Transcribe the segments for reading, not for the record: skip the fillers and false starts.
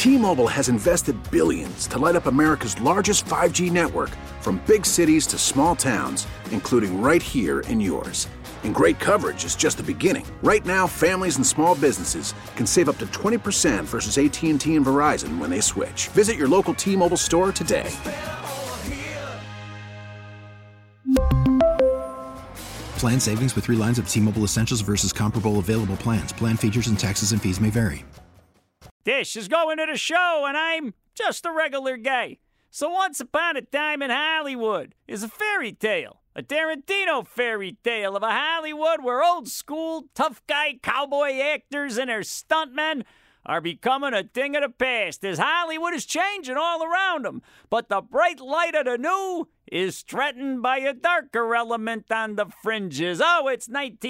T-Mobile has invested billions to light up America's largest 5G network, from big cities to small towns, including right here in yours. And great coverage is just the beginning. Right now, families and small businesses can save up to 20% versus AT&T and Verizon when they switch. Visit your local T-Mobile store today. Plan savings with 3 lines of T-Mobile Essentials versus comparable available plans. Plan features and taxes and fees may vary. Dish is going to the show, and I'm just a regular guy. So Once Upon a Time in Hollywood is a fairy tale. A Tarantino fairy tale of a Hollywood where old-school, tough-guy cowboy actors and their stuntmen are becoming a thing of the past as Hollywood is changing all around them. But the bright light of the new is threatened by a darker element on the fringes. Oh, it's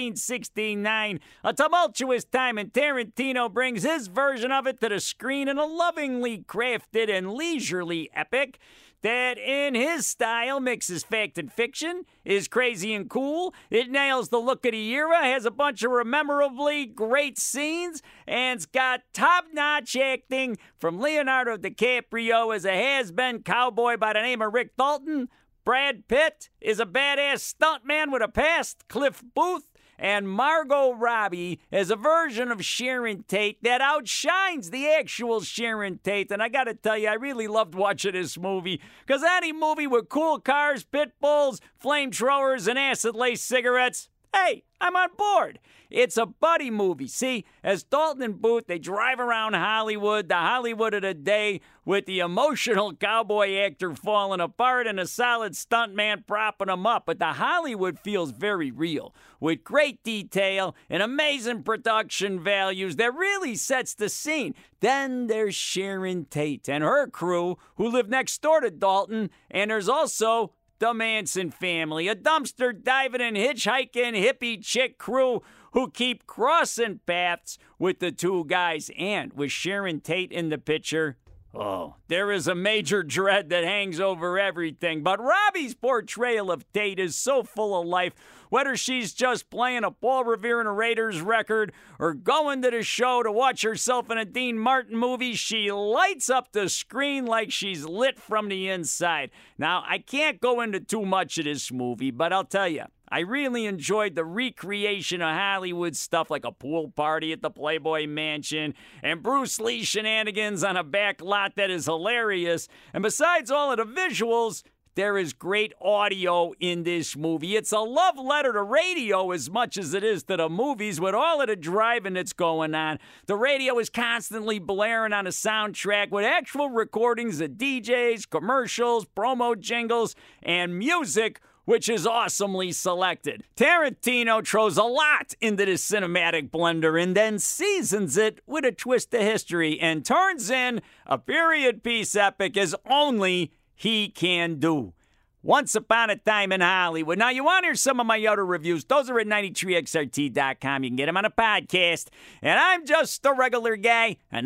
1969, a tumultuous time, and Tarantino brings his version of it to the screen in a lovingly crafted and leisurely epic that, in his style, mixes fact and fiction, is crazy and cool. It nails the look of the era, has a bunch of memorably great scenes, and's got top-notch acting from Leonardo DiCaprio as a has-been cowboy by the name of Rick Dalton. Brad Pitt is a badass stuntman with a past, Cliff Booth, and Margot Robbie as a version of Sharon Tate that outshines the actual Sharon Tate. And I got to tell you, I really loved watching this movie, because any movie with cool cars, pit bulls, flamethrowers, and acid-laced cigarettes, hey, I'm on board. It's a buddy movie. See, as Dalton and Booth, they drive around Hollywood, the Hollywood of the day, with the emotional cowboy actor falling apart and a solid stuntman propping him up. But the Hollywood feels very real, with great detail and amazing production values that really sets the scene. Then there's Sharon Tate and her crew, who live next door to Dalton, and there's also the Manson family, a dumpster-diving and hitchhiking hippie chick crew who keep crossing paths with the two guys. And with Sharon Tate in the picture, oh, there is a major dread that hangs over everything. But Robbie's portrayal of Tate is so full of life. Whether she's just playing a Paul Revere and a Raiders record or going to the show to watch herself in a Dean Martin movie, she lights up the screen like she's lit from the inside. Now, I can't go into too much of this movie, but I'll tell you, I really enjoyed the recreation of Hollywood stuff like a pool party at the Playboy Mansion and Bruce Lee shenanigans on a back lot that is hilarious. And besides all of the visuals, there is great audio in this movie. It's a love letter to radio as much as it is to the movies, with all of the driving that's going on. The radio is constantly blaring on a soundtrack with actual recordings of DJs, commercials, promo jingles, and music, which is awesomely selected. Tarantino throws a lot into this cinematic blender and then seasons it with a twist of history and turns in a period piece epic as only he can do. Once Upon a Time in Hollywood. Now, you want to hear some of my other reviews? Those are at 93XRT.com. You can get them on a podcast. And I'm just a regular guy on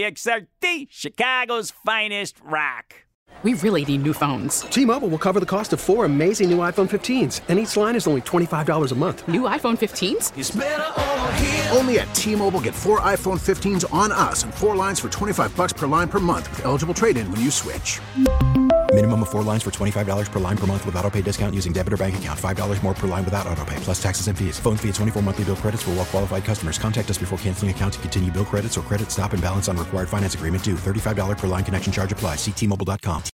93XRT, Chicago's finest rock. We really need new phones. T-Mobile will cover the cost of 4 amazing new iPhone 15s, and each line is only $25 a month. New iPhone 15s? It's better over here. Only at T-Mobile, get 4 iPhone 15s on us and 4 lines for $25 per line per month with eligible trade-in when you switch. Minimum of 4 lines for $25 per line per month with autopay discount using debit or bank account. $5 more per line without autopay, plus taxes and fees. Phone fee at 24 monthly bill credits for well-qualified customers. Contact us before canceling account to continue bill credits or credit stop and balance on required finance agreement due. $35 per line connection charge applies. See T-Mobile.com.